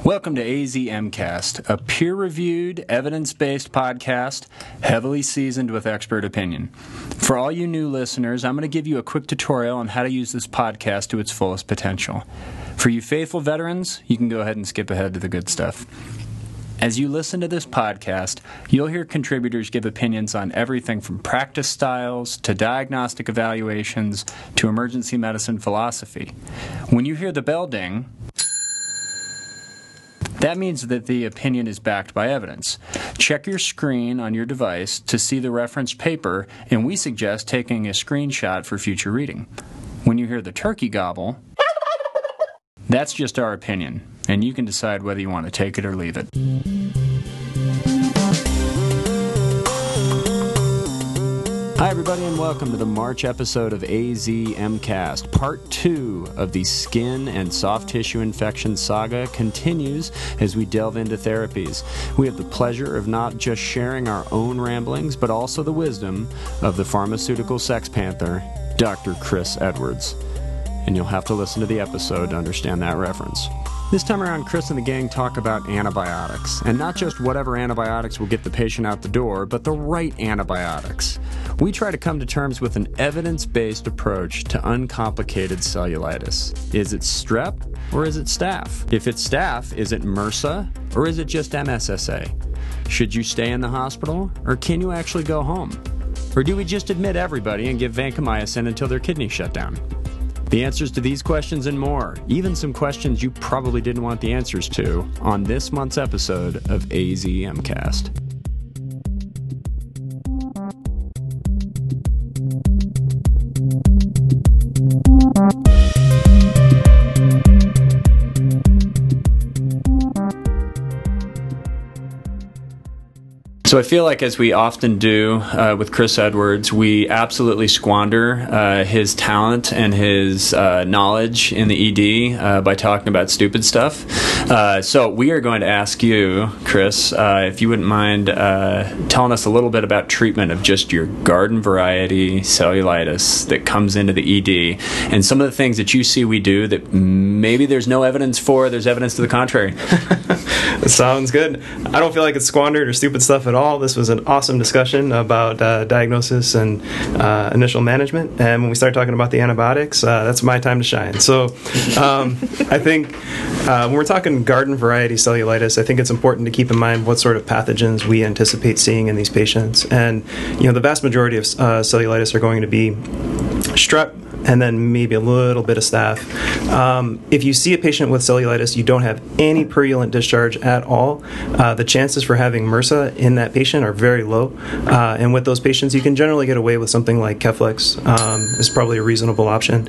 Welcome to AZMcast, a peer-reviewed, evidence-based podcast, heavily seasoned with expert opinion. For all you new listeners, I'm going to give you a quick tutorial on how to use this podcast to its fullest potential. For you faithful veterans, you can go ahead and skip ahead to the good stuff. As you listen to this podcast, you'll hear contributors give opinions on everything from practice styles to diagnostic evaluations to emergency medicine philosophy. When you hear the bell ding, that means that the opinion is backed by evidence. Check your screen on your device to see the referenced paper, and we suggest taking a screenshot for future reading. When you hear the turkey gobble, that's just our opinion, and you can decide whether you want to take it or leave it. Hi everybody, and welcome to the March episode of AZMcast. Part 2 of the skin and soft tissue infection saga continues as we delve into therapies. We have the pleasure of not just sharing our own ramblings, but also the wisdom of the pharmaceutical sex panther, Dr. Chris Edwards. And you'll have to listen to the episode to understand that reference. This time around, Chris and the gang talk about antibiotics, and not just whatever antibiotics will get the patient out the door, but the right antibiotics. We try to come to terms with an evidence-based approach to uncomplicated cellulitis. Is it strep or is it staph? If it's staph, is it MRSA or is it just MSSA? Should you stay in the hospital or can you actually go home? Or do we just admit everybody and give vancomycin until their kidneys shut down? The answers to these questions and more, even some questions you probably didn't want the answers to, on this month's episode of AZMcast. So I feel like, as we often do with Chris Edwards, we absolutely squander his talent and his knowledge in the ED by talking about stupid stuff. So we are going to ask you, Chris, if you wouldn't mind telling us a little bit about treatment of just your garden variety cellulitis that comes into the ED, and some of the things that you see we do that maybe there's no evidence for, there's evidence to the contrary. Sounds good. I don't feel like it's squandered or stupid stuff at all. This was an awesome discussion about diagnosis and initial management. And when we start talking about the antibiotics, that's my time to shine. So I think when we're talking garden variety cellulitis, I think it's important to keep in mind what sort of pathogens we anticipate seeing in these patients. And, the vast majority of cellulitis are going to be strep, and then maybe a little bit of staph. If you see a patient with cellulitis, you don't have any purulent discharge at all, the chances for having MRSA in that patient are very low. And with those patients, you can generally get away with something like Keflex is probably a reasonable option.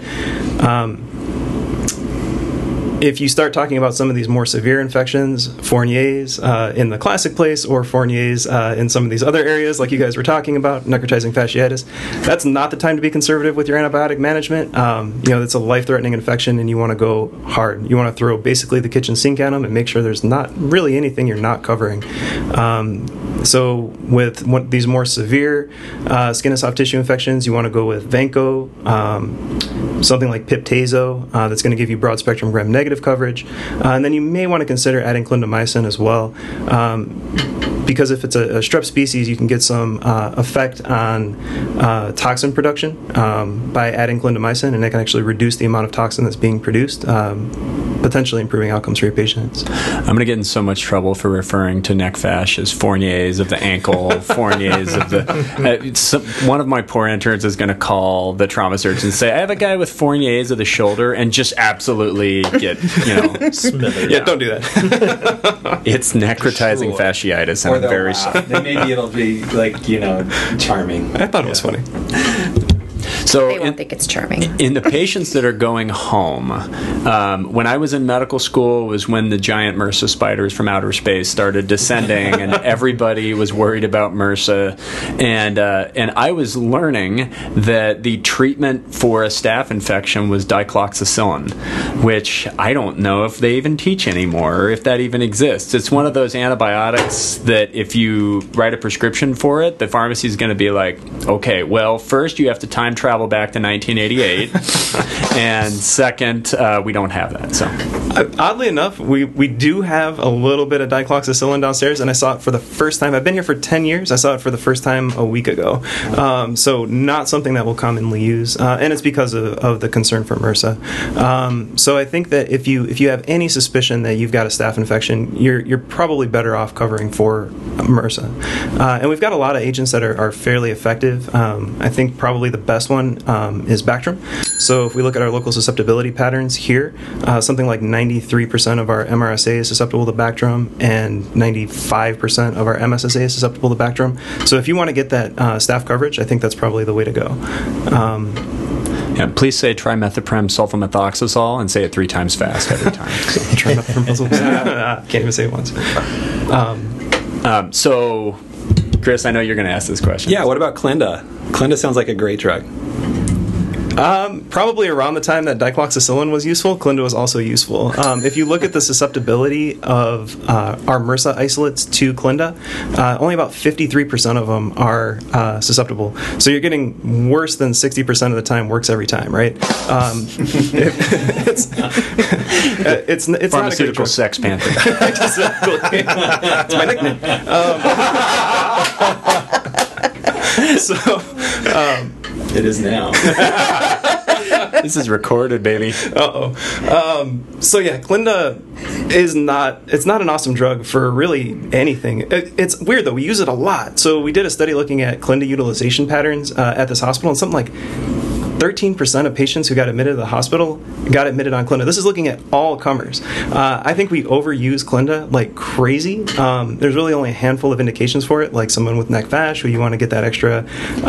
If you start talking about some of these more severe infections, Fournier's in the classic place, or Fournier's in some of these other areas like you guys were talking about, necrotizing fasciitis, that's not the time to be conservative with your antibiotic management. It's a life-threatening infection and you want to go hard. You want to throw basically the kitchen sink at them and make sure there's not really anything you're not covering. So with these more severe skin and soft tissue infections, you want to go with Vanco, something like Pip/Tazo, that's going to give you broad-spectrum gram-negative coverage. And then you may want to consider adding clindamycin as well. Because if it's a strep species, you can get some effect on toxin production by adding clindamycin, and it can actually reduce the amount of toxin that's being produced, potentially improving outcomes for your patients. I'm going to get in so much trouble for referring to neck fash as Fournier's of the ankle, Fournier's of the... one of my poor interns is going to call the trauma surgeon and say, I have a guy with Fournier's of the shoulder, and just absolutely get, smothered. Yeah, don't do that. It's necrotizing fasciitis, and I'm very sorry. Then maybe it'll be charming. I thought it was funny. So they won't think it's charming. In the patients that are going home, when I was in medical school was when the giant MRSA spiders from outer space started descending, and everybody was worried about MRSA. And I was learning that the treatment for a staph infection was dicloxacillin, which I don't know if they even teach anymore or if that even exists. It's one of those antibiotics that if you write a prescription for it, the pharmacy is going to be like, okay, well, first you have to time travel travel back to 1988. And second, we don't have that. So, oddly enough, we do have a little bit of dicloxacillin downstairs, and I saw it for the first time. I've been here for 10 years. I saw it for the first time a week ago. So not something that we'll commonly use, and it's because of the concern for MRSA. So I think that if you have any suspicion that you've got a staph infection, you're probably better off covering for MRSA. And we've got a lot of agents that are fairly effective. I think probably the best one is Bactrim. So if we look at our local susceptibility patterns here, something like 93% of our MRSA is susceptible to Bactrim, and 95% of our MSSA is susceptible to Bactrim. So if you want to get that staph coverage, I think that's probably the way to go. yeah, please say trimethoprim sulfamethoxazole and say it 3 times fast every time. Can't even say it once. So, Chris, I know you're going to ask this question. Yeah, what about Clinda? Clinda sounds like a great drug. Probably around the time that dicloxacillin was useful, Clinda was also useful. If you look at the susceptibility of our MRSA isolates to Clinda, only about 53% of them are susceptible. So you're getting worse than 60% of the time works every time, right? It's Pharmaceutical not a sex panther. Exactly. It's my nickname. It is now. This is recorded, baby. So yeah, Clinda is not an awesome drug for really anything. It's weird though, we use it a lot. So we did a study looking at Clinda utilization patterns at this hospital, and something like 13% of patients who got admitted to the hospital got admitted on Clinda. This is looking at all comers. I think we overuse Clinda like crazy. There's really only a handful of indications for it, like someone with neck fash who you want to get that extra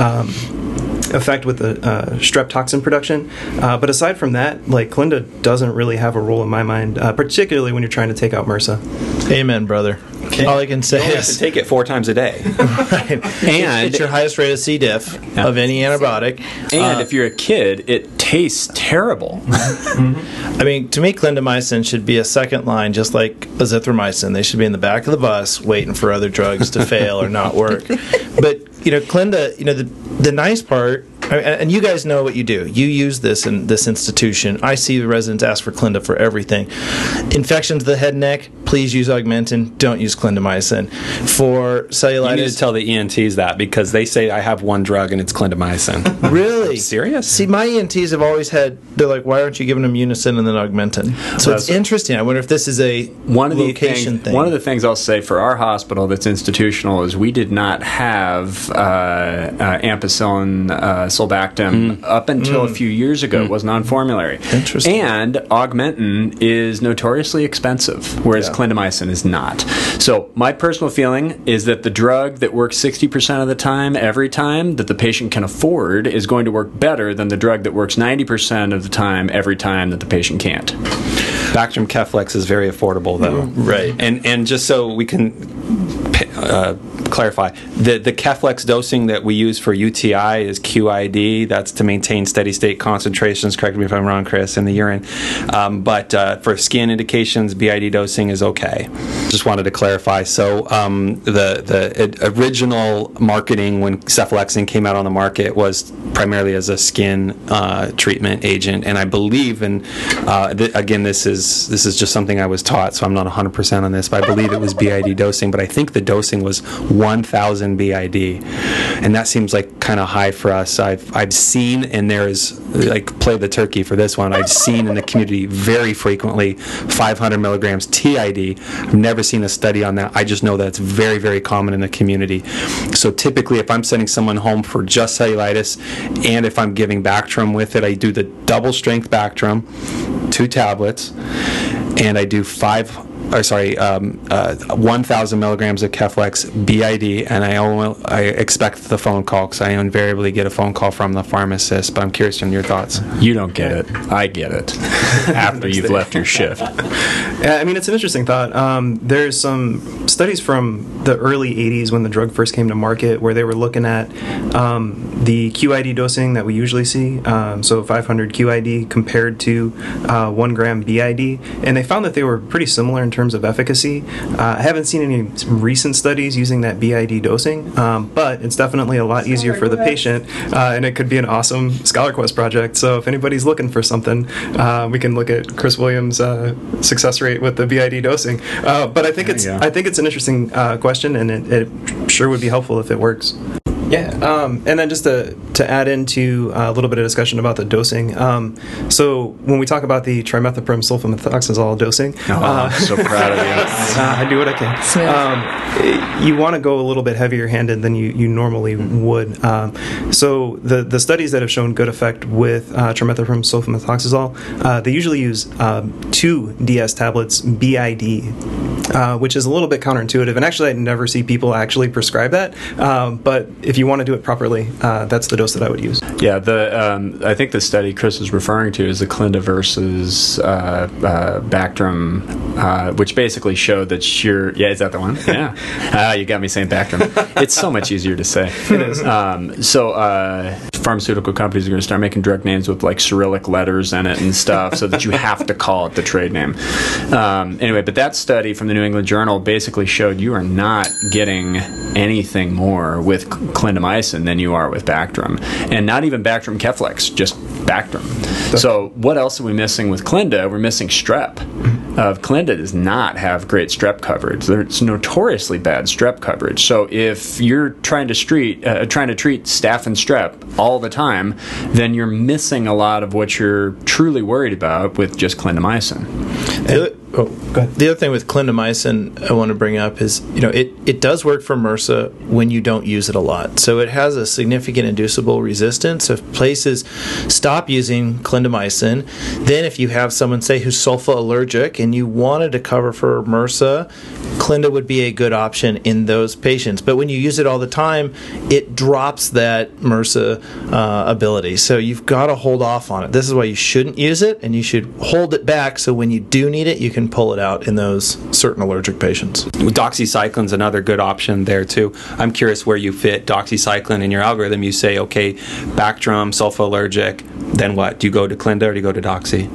effect with the strep toxin production. But aside from that, like Clinda doesn't really have a role in my mind, particularly when you're trying to take out MRSA. Amen, brother. All I can say You only have is to take it 4 times a day. right. And it's your highest rate of C. diff of any antibiotic. And if you're a kid, it tastes terrible. I mean, to me, clindamycin should be a second line, just like azithromycin. They should be in the back of the bus waiting for other drugs to fail or not work. But, Clinda, the nice part, and you guys know what you do. You use this in this institution. I see the residents ask for Clinda for everything. Infections of the head and neck, please use Augmentin. Don't use clindamycin. For cellulitis... You need to tell the ENTs that, because they say I have one drug and it's clindamycin. Really? Serious? See, my ENTs have always had... They're like, why aren't you giving them Unicin and then Augmentin? So it's interesting. I wonder if this is a location thing. One of the things I'll say for our hospital that's institutional is we did not have ampicillin, sulbactam up until a few years ago. It wasn't on formulary. Interesting. And Augmentin is notoriously expensive, whereas clindamycin is not. So my personal feeling is that the drug that works 60% of the time, every time, that the patient can afford is going to work better than the drug that works 90% of the time, every time, that the patient can't. Bactrim Keflex is very affordable, though. Right. And just so we can clarify, the Keflex dosing that we use for UTI is QID. That's to maintain steady state concentrations, correct me if I'm wrong, Chris, in the urine. But for skin indications, BID dosing is okay. Just wanted to clarify. So the original marketing when cephalexin came out on the market was primarily as a skin treatment agent, and I believe, and again, this is just something I was taught, so I'm not 100% on this, but I believe it was BID dosing, but I think the dosing was 1,000 BID, and that seems like kind of high for us. I've seen, and there is, like, play the turkey for this one, I've seen in the community very frequently 500 milligrams TID. I've never seen a study on that. I just know that it's very, very common in the community. So typically, if I'm sending someone home for just cellulitis, and if I'm giving Bactrim with it, I do the double strength Bactrim, 2 tablets, and I do 1,000 milligrams of Keflex BID, and I expect the phone call, because I invariably get a phone call from the pharmacist, but I'm curious on your thoughts. You don't get it. I get it. After you've left your shift. I mean, it's an interesting thought. There's some studies from the early 80s when the drug first came to market where they were looking at the QID dosing that we usually see, so 500 QID compared to 1 gram BID, and they found that they were pretty similar in terms terms of efficacy. I haven't seen any recent studies using that BID dosing, but it's definitely a lot easier for the patient, and it could be an awesome ScholarQuest project. So if anybody's looking for something, we can look at Chris Williams' success rate with the BID dosing. But I think it's an interesting question, and it sure would be helpful if it works. Yeah, and then just to add into a little bit of discussion about the dosing. So when we talk about the trimethoprim sulfamethoxazole dosing, I'm so proud of you. I do what I can. You want to go a little bit heavier-handed than you normally would. So the studies that have shown good effect with trimethoprim sulfamethoxazole, they usually use 2 DS tablets BID, which is a little bit counterintuitive. And actually, I never see people actually prescribe that. But if you want to do it properly, that's the dose that I would use. Yeah, I think the study Chris is referring to is the Clinda versus Bactrim, which basically showed that is that the one? Yeah. You got me saying Bactrim. It's so much easier to say. It is. Pharmaceutical companies are going to start making drug names with like Cyrillic letters in it and stuff so that you have to call it the trade name. Anyway, but that study from the New England Journal basically showed you are not getting anything more with clindamycin than you are with Bactrim. And not even Bactrim Keflex, just Bactrim. So what else are we missing with Clinda? We're missing strep. Clinda does not have great strep coverage. It's notoriously bad strep coverage. So if you're trying to treat staph and strep all the time, then you're missing a lot of what you're truly worried about with just clindamycin. Go ahead. The other thing with clindamycin I want to bring up is, it does work for MRSA when you don't use it a lot. So it has a significant inducible resistance. If places stop using clindamycin, then if you have someone, say, who's sulfa allergic and you wanted to cover for MRSA, Clinda would be a good option in those patients. But when you use it all the time, it drops that MRSA ability. So you've got to hold off on it. This is why you shouldn't use it, and you should hold it back so when you do need it, you can pull it out in those certain allergic patients. Doxycycline's another good option there too. I'm curious where you fit doxycycline in your algorithm. You say, okay, Bactrim, sulfa allergic, then what? Do you go to Clinda or do you go to Doxy?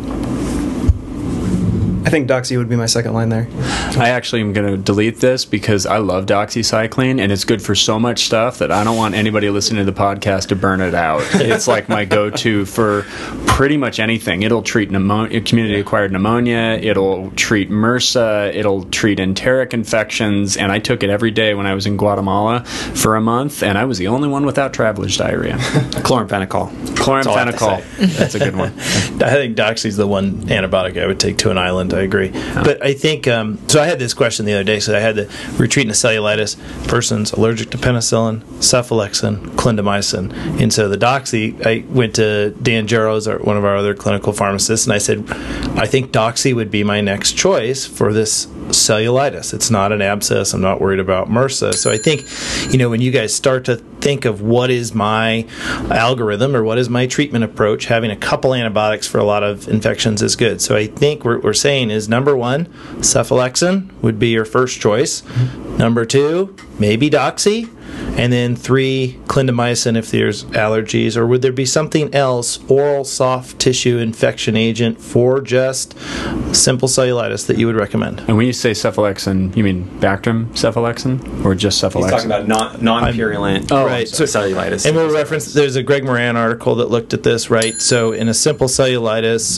I think Doxy would be my second line there. I actually am going to delete this because I love doxycycline, and it's good for so much stuff that I don't want anybody listening to the podcast to burn it out. It's like my go-to for pretty much anything. It'll treat community-acquired pneumonia. It'll treat MRSA. It'll treat enteric infections, and I took it every day when I was in Guatemala for a month, and I was the only one without traveler's diarrhea. Chloramphenicol. Chloramphenicol. That's a good one. I think Doxy's the one antibiotic I would take to an island. I agree. But I think, so I had this question the other day. So we're treating a cellulitis, person's allergic to penicillin, cephalexin, clindamycin. And so the Doxy, I went to Dan Jarrows, one of our other clinical pharmacists, and I said, I think Doxy would be my next choice for this cellulitis. It's not an abscess. I'm not worried about MRSA. So I think, when you guys start to think of what is my algorithm or what is my treatment approach, having a couple antibiotics for a lot of infections is good. So I think we're saying is number 1, cephalexin would be your first choice. Mm-hmm. Number 2, maybe Doxy. And then 3, clindamycin if there's allergies. Or would there be something else, oral soft tissue infection agent for just simple cellulitis that you would recommend? And when you say cephalexin, you mean Bactrim cephalexin or just cephalexin? He's talking about non-purulent right. cellulitis. And we'll reference, there's a Greg Moran article that looked at this, right? So in a simple cellulitis,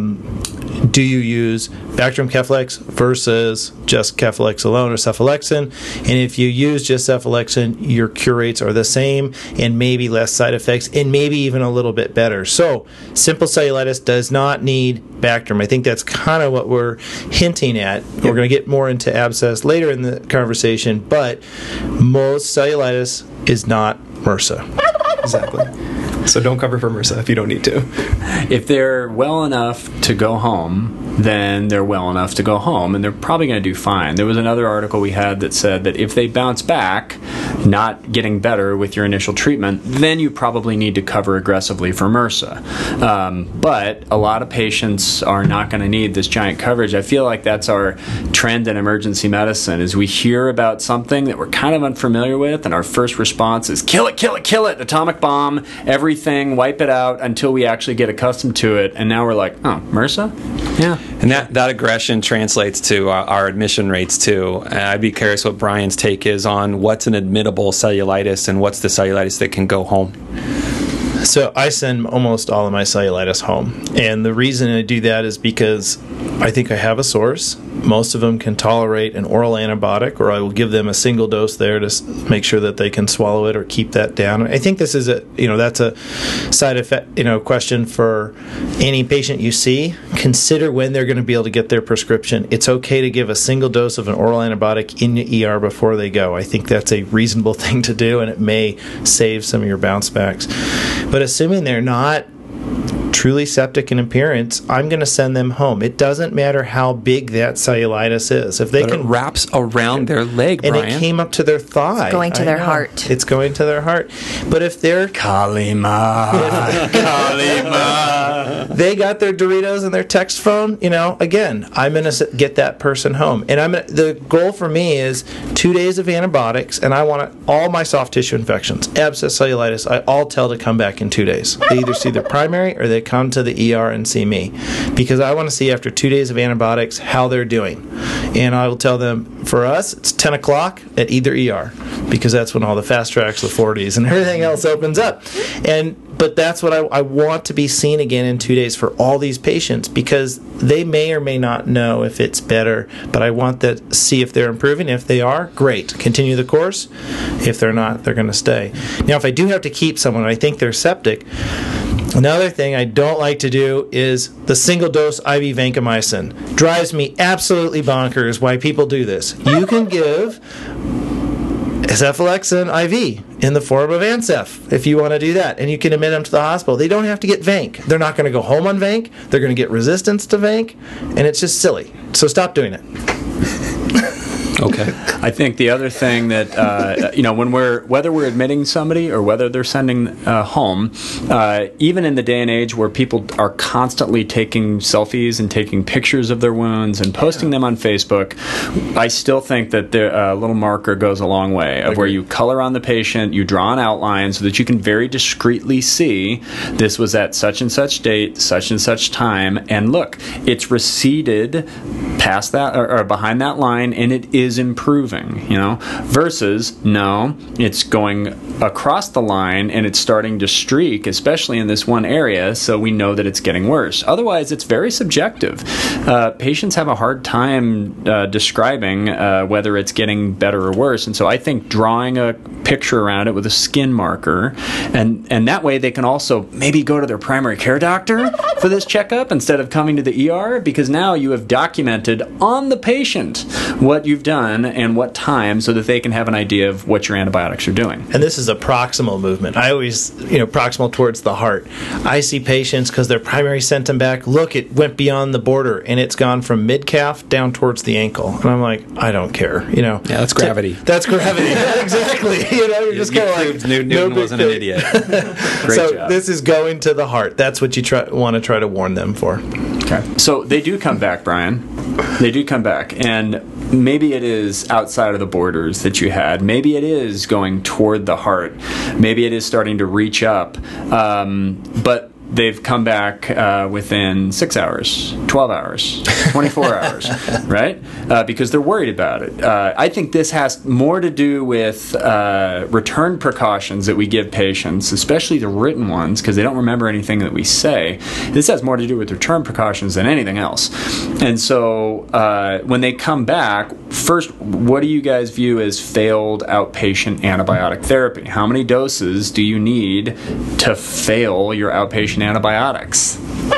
do you use Bactrim Keflex versus just Keflex alone or cephalexin? And if you use just cephalexin, your cure rates are the same and maybe less side effects and maybe even a little bit better. So simple cellulitis does not need Bactrim. I think that's kind of what we're hinting at. Yep. We're going to get more into abscess later in the conversation, but most cellulitis is not MRSA. Exactly. So don't cover for MRSA if you don't need to. If they're well enough to go home, then they're well enough to go home, and they're probably going to do fine. There was another article we had that said that if they bounce back, not getting better with your initial treatment, then you probably need to cover aggressively for MRSA. But a lot of patients are not going to need this giant coverage. I feel like that's our trend in emergency medicine, is we hear about something that we're kind of unfamiliar with, and our first response is kill it, kill it, kill it, atomic bomb, everything, wipe it out, until we actually get accustomed to it. And now we're like, oh, MRSA? Yeah. And that aggression translates to our admission rates too. I'd be curious what Brian's take is on what's an admittable cellulitis and what's the cellulitis that can go home. So I send almost all of my cellulitis home. And the reason I do that is because I think I have a source. Most of them can tolerate an oral antibiotic, or I will give them a single dose there to make sure that they can swallow it or keep that down. I think this is that's a side effect, question for any patient you see. Consider when they're going to be able to get their prescription. It's okay to give a single dose of an oral antibiotic in the ER before they go. I think that's a reasonable thing to do, and it may save some of your bounce backs. But assuming they're not truly septic in appearance, I'm going to send them home. It doesn't matter how big that cellulitis is. If they but can, it wraps around their leg, and Brian. it came up to their thigh. It's going to their heart. It's going to their heart. But if they're Kalima, Kalima, they got their Doritos and their text phone, again, I'm going to get that person home. And the goal for me is 2 days of antibiotics, and I want all my soft tissue infections, abscess, cellulitis, I all tell to come back in 2 days. They either see their primary or they come to the ER and see me, because I want to see after 2 days of antibiotics how they're doing. And I will tell them, for us, it's 10 o'clock at either ER, because that's when all the fast tracks, the 40s, and everything else opens up. But that's what I want to be seen again in 2 days for all these patients, because they may or may not know if it's better, but I want to see if they're improving. If they are, great. Continue the course. If they're not, they're going to stay. Now, if I do have to keep someone, I think they're septic, another thing I don't like to do is the single-dose IV vancomycin. Drives me absolutely bonkers why people do this. You can give cephalexin IV in the form of Ancef if you want to do that, and you can admit them to the hospital. They don't have to get Vanc. They're not going to go home on Vanc. They're going to get resistance to Vanc, and it's just silly. So stop doing it. Okay. I think the other thing that whether we're admitting somebody or whether they're sending home, even in the day and age where people are constantly taking selfies and taking pictures of their wounds and posting them on Facebook, I still think that the little marker goes a long way, of where you color on the patient, you draw an outline so that you can very discreetly see this was at such and such date, such and such time, and look, it's receded past that or behind that line, and it is improving, versus no, it's going across the line and it's starting to streak, especially in this one area, so we know that it's getting worse. Otherwise, it's very subjective. Patients have a hard time describing whether it's getting better or worse, and so I think drawing a picture around it with a skin marker, and that way they can also maybe go to their primary care doctor for this checkup instead of coming to the ER, because now you have documented on the patient what you've done and what time, so that they can have an idea of what your antibiotics are doing. And this is a proximal movement. I always, proximal towards the heart. I see patients because their primary sent them back, look, it went beyond the border and it's gone from mid-calf down towards the ankle. And I'm like, I don't care, Yeah, that's gravity. That's gravity. Exactly. You're just kind of like, Newton wasn't an idiot. Great so job. This is going to the heart. That's what you want to try to warn them for. Okay. So they do come back, Brian. They do come back, and maybe it is outside of the borders that you had. Maybe it is going toward the heart. Maybe it is starting to reach up. But they've come back within 6 hours, 12 hours, 24 hours, right? Because they're worried about it. I think this has more to do with return precautions that we give patients, especially the written ones, because they don't remember anything that we say. This has more to do with return precautions than anything else. And so when they come back, first, what do you guys view as failed outpatient antibiotic therapy? How many doses do you need to fail your outpatient antibiotics?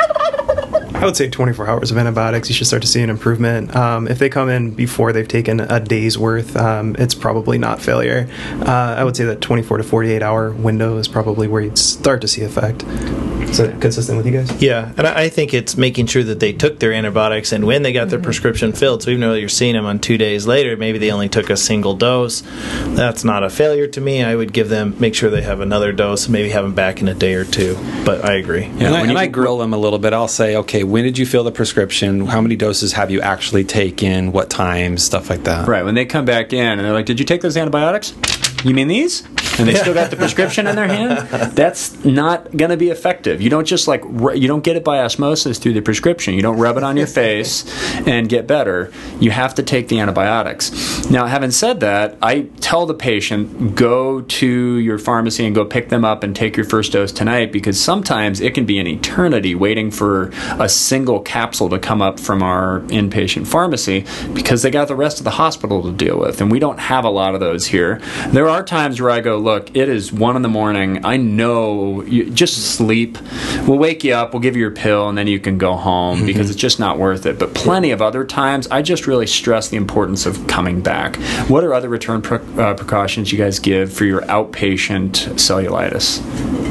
I would say 24 hours of antibiotics, you should start to see an improvement. If they come in before they've taken a day's worth, it's probably not failure. I would say that 24 to 48 hour window is probably where you'd start to see effect. Is that consistent with you guys? Yeah, and I think it's making sure that they took their antibiotics and when they got their prescription filled. So even though you're seeing them on 2 days later, maybe they only took a single dose. That's not a failure to me. I would make sure they have another dose, and maybe have them back in a day or two. But I agree. Yeah, and I grill them a little bit. I'll say, okay, when did you fill the prescription? How many doses have you actually taken? What times? Stuff like that. Right. When they come back in and they're like, "Did you take those antibiotics? You mean these?" And they still got the prescription in their hand. That's not going to be effective. You don't just you don't get it by osmosis through the prescription. You don't rub it on your face and get better. You have to take the antibiotics. Now, having said that, I tell the patient, go to your pharmacy and go pick them up and take your first dose tonight, because sometimes it can be an eternity waiting for a single capsule to come up from our inpatient pharmacy because they got the rest of the hospital to deal with, and we don't have a lot of those here. There are times where I go, look, it is 1 a.m. I know, you just sleep. We'll wake you up, we'll give you your pill, and then you can go home because it's just not worth it. But plenty of other times, I just really stress the importance of coming back. What are other return precautions you guys give for your outpatient cellulitis?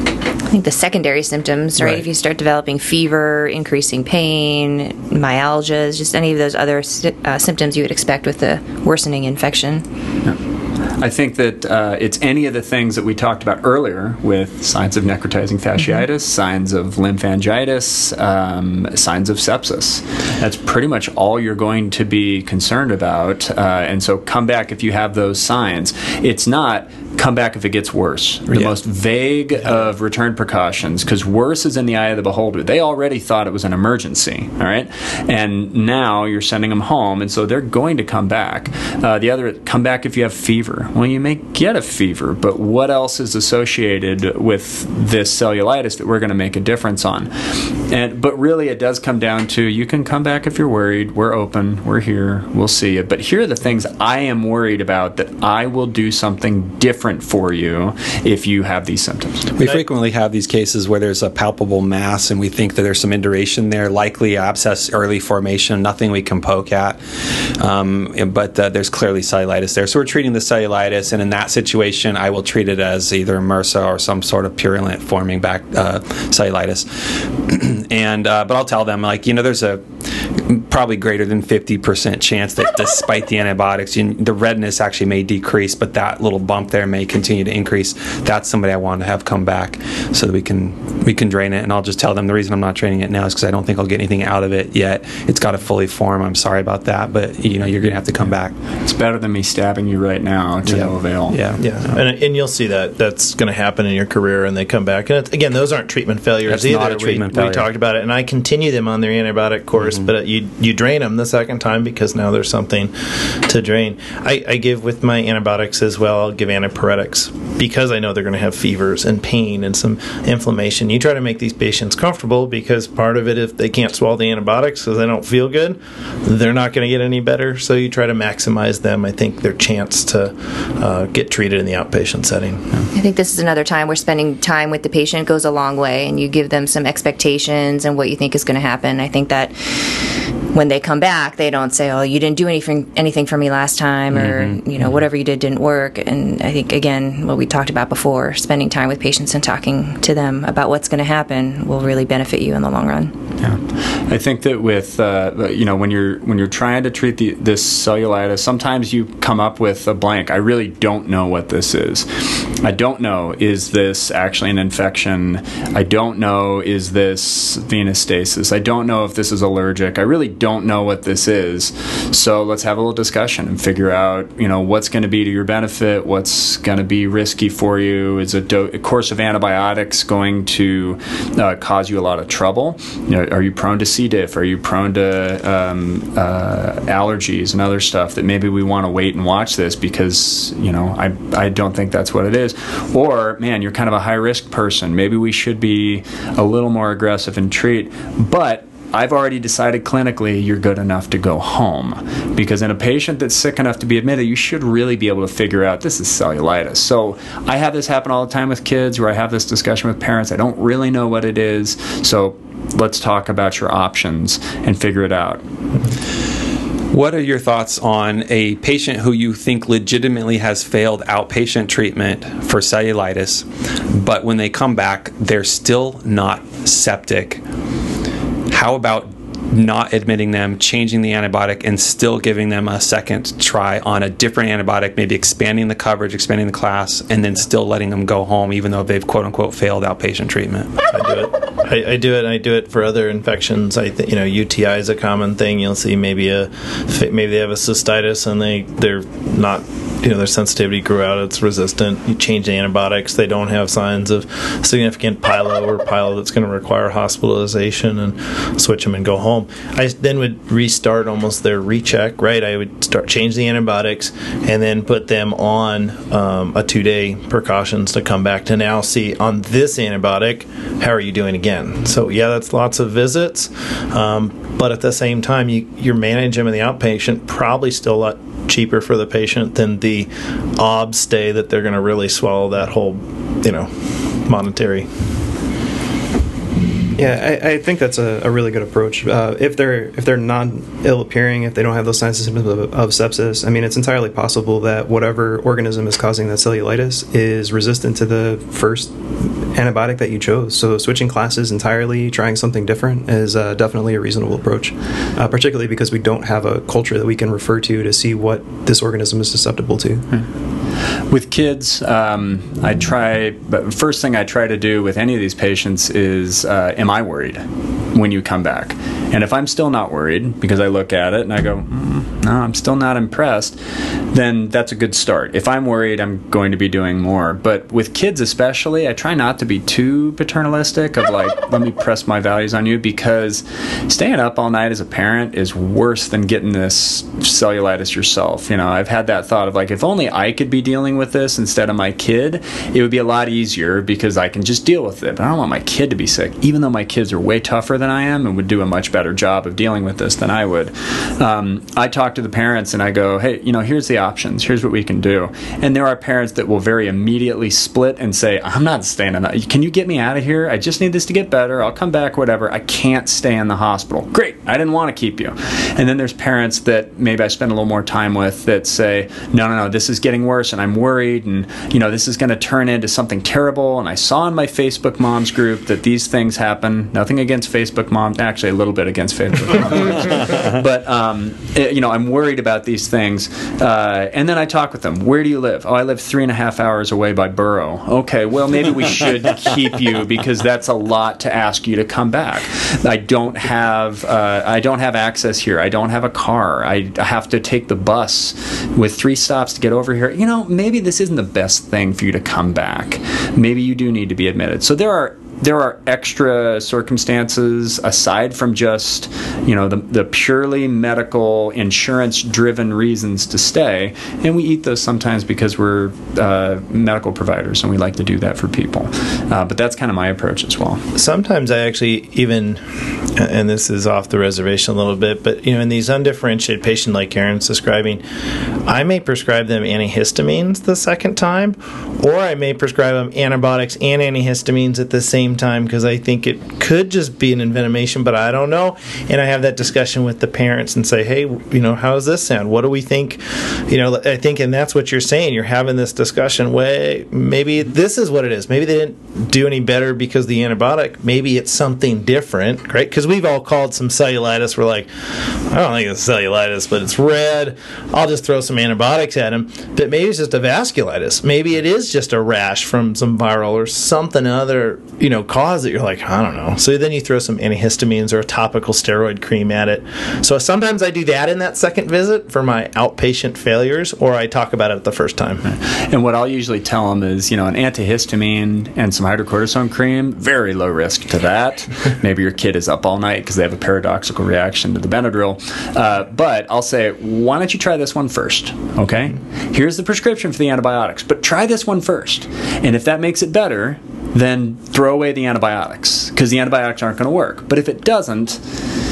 I think the secondary symptoms, right? If you start developing fever, increasing pain, myalgias, just any of those other symptoms you would expect with the worsening infection. Yeah. I think that it's any of the things that we talked about earlier with signs of necrotizing fasciitis, signs of lymphangitis, signs of sepsis. That's pretty much all you're going to be concerned about. And so come back if you have those signs. It's not come back if it gets worse. The most vague of return precautions, because worse is in the eye of the beholder. They already thought it was an emergency, all right? And now you're sending them home, and so they're going to come back. The other, come back if you have fever. Well, you may get a fever, but what else is associated with this cellulitis that we're going to make a difference on? But really, it does come down to, you can come back if you're worried. We're open. We're here. We'll see you. But here are the things I am worried about, that I will do something different for you if you have these symptoms. We frequently have these cases where there's a palpable mass and we think that there's some induration there, likely abscess early formation, nothing we can poke at, but there's clearly cellulitis there. So we're treating the cellulitis, and in that situation, I will treat it as either MRSA or some sort of purulent forming back cellulitis. But I'll tell them, there's a probably greater than 50% chance that despite the antibiotics, the redness actually may decrease, but that little bump there may continue to increase. That's somebody I want to have come back so that we can drain it. And I'll just tell them the reason I'm not draining it now is because I don't think I'll get anything out of it yet. It's got to fully form. I'm sorry about that, but you're going to have to come back. It's better than me stabbing you right now to no avail. Yeah. And you'll see that's going to happen in your career, and they come back. And again, those aren't treatment failures that's either. Not a treatment failure. We talked about it, and I continue them on their antibiotic course, but you drain them the second time because now there's something to drain. I give with my antibiotics as well. I'll give antipyretics because I know they're going to have fevers and pain and some inflammation. You try to make these patients comfortable, because part of it, if they can't swallow the antibiotics because they don't feel good, they're not going to get any better. So you try to maximize them, I think, their chance to get treated in the outpatient setting. I think this is another time where spending time with the patient goes a long way, and you give them some expectations and what you think is going to happen. I think that when they come back, they don't say, "Oh, you didn't do anything for me last time," or whatever you did didn't work. And I think, again, what we talked about before, spending time with patients and talking to them about what's going to happen will really benefit you in the long run. Yeah, I think that with when you're trying to treat this cellulitis, sometimes you come up with a blank. I really don't know what this is. I don't know, is this actually an infection? I don't know, is this venous stasis? I don't know if this is allergic. I really don't know what this is. So let's have a little discussion and figure out, what's going to be to your benefit, what's going to be risky for you. Is a course of antibiotics going to cause you a lot of trouble? Are you prone to C. diff? Are you prone to allergies and other stuff that maybe we want to wait and watch this because, I don't think that's what it is. Or, man, you're kind of a high-risk person. Maybe we should be a little more aggressive and treat. But I've already decided clinically you're good enough to go home, because in a patient that's sick enough to be admitted, you should really be able to figure out this is cellulitis. So I have this happen all the time with kids, where I have this discussion with parents. I don't really know what it is, so let's talk about your options and figure it out. What are your thoughts on a patient who you think legitimately has failed outpatient treatment for cellulitis, but when they come back, they're still not septic, how about not admitting them, changing the antibiotic, and still giving them a second try on a different antibiotic, maybe expanding the coverage, expanding the class, and then still letting them go home even though they've quote-unquote failed outpatient treatment? I do it. I do it, and I do it for other infections. I think UTI is a common thing. You'll see maybe they have a cystitis and they're not, their sensitivity grew out. It's resistant. You change the antibiotics. They don't have signs of significant pyelo or pyelo that's going to require hospitalization, and switch them and go home. I then would restart almost their recheck. Right, I would change the antibiotics and then put them on a 2-day precautions to come back to now see on this antibiotic how are you doing again. So yeah, that's lots of visits, but at the same time, you're managing them in the outpatient, probably still a lot cheaper for the patient than the OB stay that they're going to really swallow that whole, monetary. Yeah, I think that's a really good approach. If they're non-ill appearing, if they don't have those signs and symptoms of sepsis, I mean, it's entirely possible that whatever organism is causing that cellulitis is resistant to the first antibiotic that you chose. So switching classes entirely, trying something different is definitely a reasonable approach, particularly because we don't have a culture that we can refer to see what this organism is susceptible to. With kids, but first thing I try to do with any of these patients is, am I worried when you come back? And if I'm still not worried, because I look at it and I go, no, I'm still not impressed, then that's a good start. If I'm worried, I'm going to be doing more. But with kids especially, I try not to be too paternalistic of let me press my values on you, because staying up all night as a parent is worse than getting this cellulitis yourself. I've had that thought of if only I could be dealing with this instead of my kid, it would be a lot easier because I can just deal with it. But I don't want my kid to be sick, even though my kids are way tougher than I am and would do a much better job of dealing with this than I would. I talk to the parents and I go, hey, here's the options. Here's what we can do. And there are parents that will very immediately split and say, I'm not staying in that. Can you get me out of here? I just need this to get better. I'll come back, whatever. I can't stay in the hospital. Great. I didn't want to keep you. And then there's parents that maybe I spend a little more time with that say, no, this is getting worse and I'm worried, and this is going to turn into something terrible. And I saw in my Facebook moms group that these things happen. Nothing against Facebook moms, actually a little bit against Facebook moms. But I'm worried about these things. And then I talk with them. Where do you live? Oh, I live 3.5 hours away by borough. Okay, well maybe we should keep you because that's a lot to ask you to come back. I don't have access here. I don't have a car. I have to take the bus with 3 stops to get over here. Maybe this isn't the best thing for you to come back. Maybe you do need to be admitted. So there are extra circumstances aside from just the purely medical insurance-driven reasons to stay, and we eat those sometimes because we're medical providers and we like to do that for people. But that's kind of my approach as well. Sometimes I actually even, and this is off the reservation a little bit, but in these undifferentiated patients like Karen's describing, I may prescribe them antihistamines the second time, or I may prescribe them antibiotics and antihistamines at the same time because I think it could just be an envenomation, but I don't know. And I have that discussion with the parents and say, hey, how does this sound? What do we think? I think, and that's what you're saying. You're having this discussion. Maybe this is what it is. Maybe they didn't do any better because of the antibiotic. Maybe it's something different, right? Because we've all called some cellulitis. We're like, I don't think it's cellulitis, but it's red. I'll just throw some antibiotics at him. But maybe it's just a vasculitis. Maybe it is just a rash from some viral or something other, cause that you're like, I don't know. So then you throw some antihistamines or a topical steroid cream at it. So sometimes I do that in that second visit for my outpatient failures, or I talk about it at the first time. And what I'll usually tell them is, an antihistamine and some hydrocortisone cream, very low risk to that. Maybe your kid is up all night because they have a paradoxical reaction to the Benadryl. But I'll say, why don't you try this one first, okay? Here's the prescription for the antibiotics, but try this one first. And if that makes it better, then throw away the antibiotics because the antibiotics aren't going to work. But if it doesn't,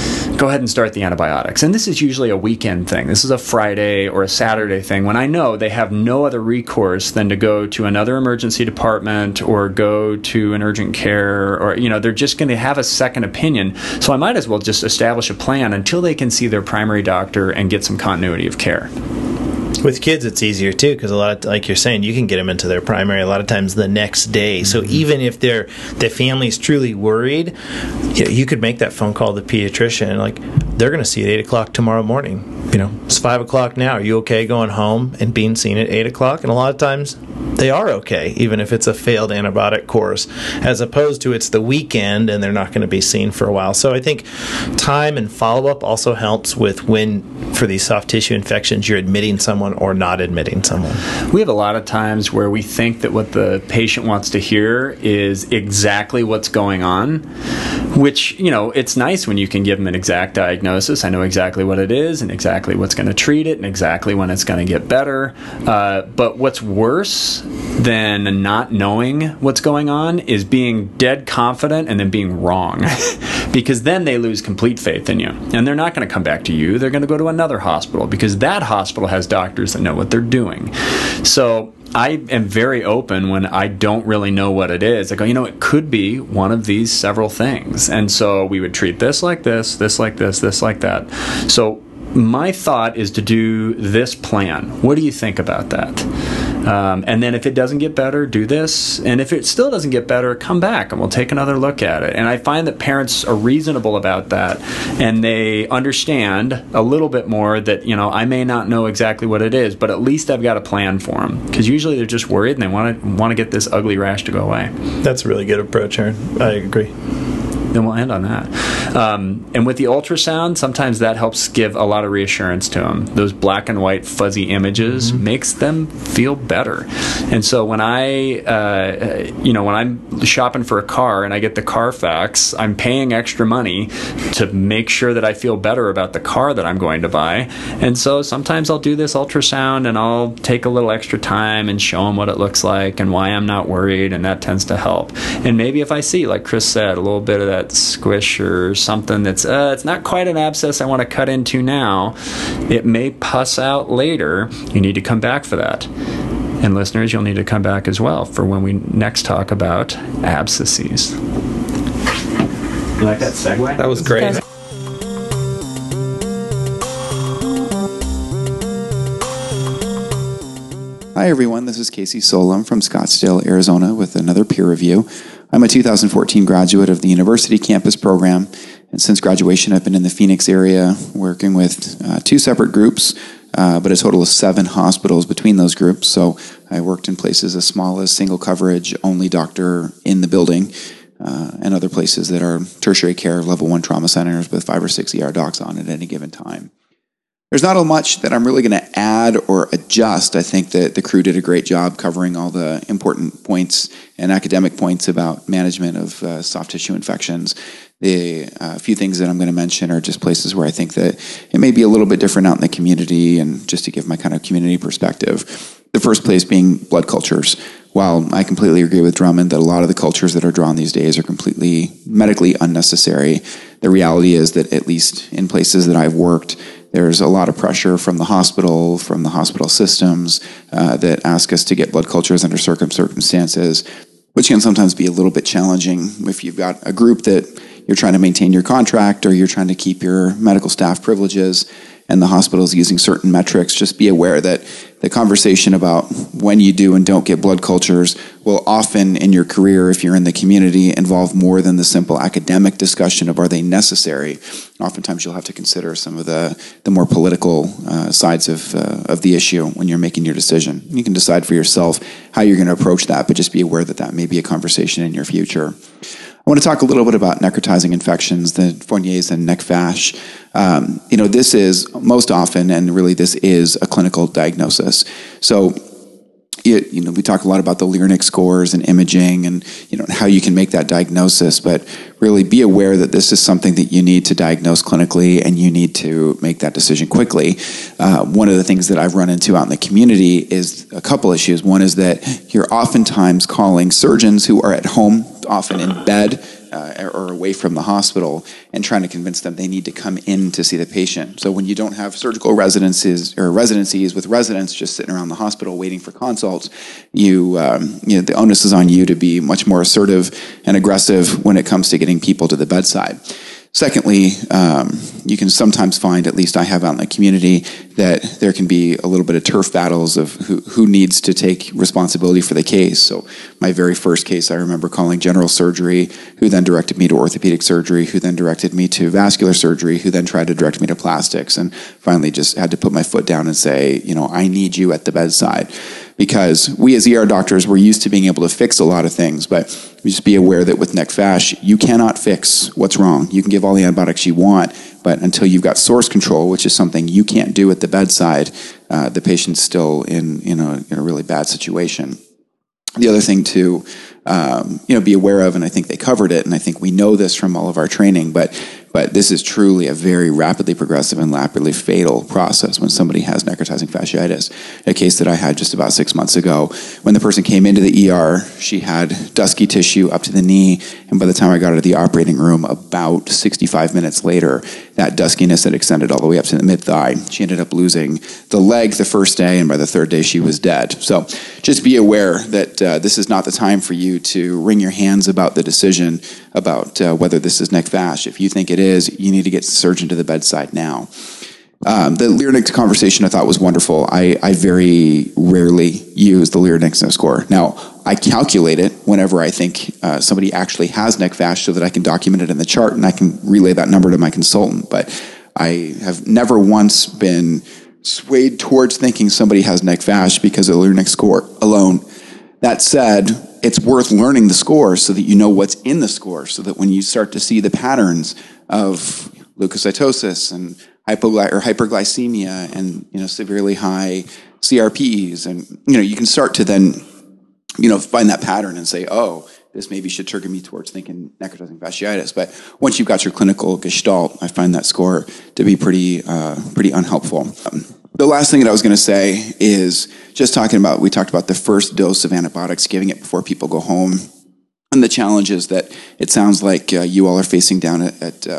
go ahead and start the antibiotics. And this is usually a weekend thing. This is a Friday or a Saturday thing when I know they have no other recourse than to go to another emergency department or go to an urgent care, or they're just going to have a second opinion. So I might as well just establish a plan until they can see their primary doctor and get some continuity of care. With kids, it's easier too, because a lot of, like you're saying, you can get them into their primary a lot of times the next day. So even if the family's truly worried, you could make that phone call to the pediatrician, and like, they're going to see you at 8 o'clock tomorrow morning. It's 5 o'clock now. Are you okay going home and being seen at 8 o'clock? And a lot of times they are okay, even if it's a failed antibiotic course, as opposed to it's the weekend and they're not going to be seen for a while. So I think time and follow-up also helps with when, for these soft tissue infections, you're admitting someone or not admitting someone. We have a lot of times where we think that what the patient wants to hear is exactly what's going on, which, it's nice when you can give them an exact diagnosis. I know exactly what it is and exactly what's going to treat it and exactly when it's going to get better. But what's worse than not knowing what's going on is being dead confident and then being wrong. Because then they lose complete faith in you. And they're not going to come back to you. They're going to go to another hospital because that hospital has doctors that know what they're doing. So I am very open when I don't really know what it is. I go, it could be one of these several things. And so we would treat this like this, this like this, this like that. So my thought is to do this plan. What do you think about that? And then if it doesn't get better, do this. And if it still doesn't get better, come back and we'll take another look at it. And I find that parents are reasonable about that, and they understand a little bit more that, I may not know exactly what it is, but at least I've got a plan for them. Because usually they're just worried and they want to get this ugly rash to go away. That's a really good approach, Aaron. I agree. Then we'll end on that. And with the ultrasound, sometimes that helps give a lot of reassurance to them. Those black and white fuzzy images makes them feel better. And so when when I'm shopping for a car and I get the Carfax, I'm paying extra money to make sure that I feel better about the car that I'm going to buy. And so sometimes I'll do this ultrasound and I'll take a little extra time and show them what it looks like and why I'm not worried, and that tends to help. And maybe if I see, like Chris said, a little bit of that squish or something that's it's not quite an abscess I want to cut into now, it may pus out later, you need to come back for that. And listeners, you'll need to come back as well for when we next talk about abscesses. You like that segue? That was great. Hi everyone, this is Casey Solem from Scottsdale, Arizona with another peer review. I'm a 2014 graduate of the University Campus program, and since graduation I've been in the Phoenix area working with 2 separate groups, but a total of 7 hospitals between those groups. So I worked in places as small as single coverage, only doctor in the building, and other places that are tertiary care level 1 trauma centers with 5 or 6 ER docs on at any given time. There's not much that I'm really going to add or adjust. I think that the crew did a great job covering all the important points and academic points about management of soft tissue infections. The few things that I'm going to mention are just places where I think that it may be a little bit different out in the community, and just to give my kind of community perspective. The first place being blood cultures. While I completely agree with Drummond that a lot of the cultures that are drawn these days are completely medically unnecessary, the reality is that at least in places that I've worked, there's a lot of pressure from the hospital systems that ask us to get blood cultures under certain circumstances, which can sometimes be a little bit challenging if you've got a group that you're trying to maintain your contract or you're trying to keep your medical staff privileges and the hospital is using certain metrics. Just be aware that the conversation about when you do and don't get blood cultures will often in your career, if you're in the community, involve more than the simple academic discussion of are they necessary. Oftentimes you'll have to consider some of the more political sides of the issue when you're making your decision. You can decide for yourself how you're going to approach that, but just be aware that that may be a conversation in your future. I want to talk a little bit about necrotizing infections, the Fournier's and neck fash. This is most often, and really this is a clinical diagnosis. So, we talk a lot about the Lyric scores and imaging and, how you can make that diagnosis, but really be aware that this is something that you need to diagnose clinically and you need to make that decision quickly. One of the things that I've run into out in the community is a couple issues. One is that you're oftentimes calling surgeons who are at home, often in bed, or away from the hospital, and trying to convince them they need to come in to see the patient. So when you don't have surgical residencies with residents just sitting around the hospital waiting for consults, the onus is on you to be much more assertive and aggressive when it comes to getting people to the bedside. Secondly, you can sometimes find, at least I have out in the community, that there can be a little bit of turf battles of who needs to take responsibility for the case. So my very first case, I remember calling general surgery, who then directed me to orthopedic surgery, who then directed me to vascular surgery, who then tried to direct me to plastics, and finally just had to put my foot down and say, I need you at the bedside. Because we as ER doctors, we're used to being able to fix a lot of things, but just be aware that with neck fash, you cannot fix what's wrong. You can give all the antibiotics you want, but until you've got source control, which is something you can't do at the bedside, the patient's still in a really bad situation. The other thing to be aware of, and I think they covered it, and I think we know this from all of our training, but this is truly a very rapidly progressive and rapidly fatal process when somebody has necrotizing fasciitis. A case that I had just about 6 months ago, when the person came into the ER, she had dusky tissue up to the knee, and by the time I got her to the operating room, about 65 minutes later, that duskiness had extended all the way up to the mid-thigh. She ended up losing the leg the first day, and by the third day, she was dead. So just be aware that this is not the time for you to wring your hands about the decision about whether this is neck fash. If you think it is, you need to get the surgeon to the bedside now. The Lyrinx conversation I thought was wonderful. I very rarely use the Lyrinx score. Now, I calculate it whenever I think somebody actually has neck fash so that I can document it in the chart and I can relay that number to my consultant. But I have never once been swayed towards thinking somebody has neck fash because of the Lyrinx score alone. That said, it's worth learning the score so that you know what's in the score, so that when you start to see the patterns of leukocytosis and hyperglycemia and severely high CRPs, and you can start to then find that pattern and say, oh, this maybe should trigger me towards thinking necrotizing fasciitis. But once you've got your clinical gestalt, I find that score to be pretty unhelpful. The last thing that I was going to say is just we talked about the first dose of antibiotics, giving it before people go home, and the challenges that it sounds like you all are facing down at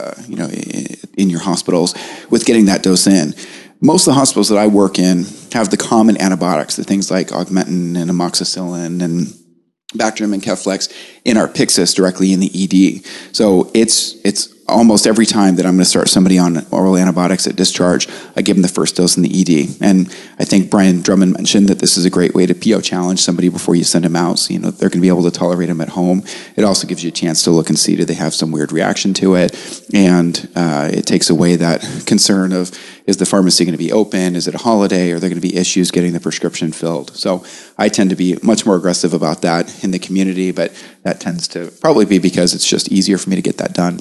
in your hospitals with getting that dose in. Most of the hospitals that I work in have the common antibiotics, the things like Augmentin and amoxicillin and Bactrim and Keflex in our Pyxis directly in the ED. So it's almost every time that I'm going to start somebody on oral antibiotics at discharge, I give them the first dose in the ED. And I think Brian Drummond mentioned that this is a great way to PO challenge somebody before you send them out, so they're going to be able to tolerate them at home. It also gives you a chance to look and see, do they have some weird reaction to it? And it takes away that concern of, is the pharmacy going to be open? Is it a holiday? Are there going to be issues getting the prescription filled? So I tend to be much more aggressive about that in the community, but that tends to probably be because it's just easier for me to get that done.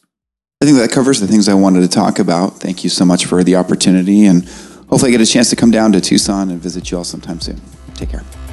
I think that covers the things I wanted to talk about. Thank you so much for the opportunity, and hopefully I get a chance to come down to Tucson and visit you all sometime soon. Take care.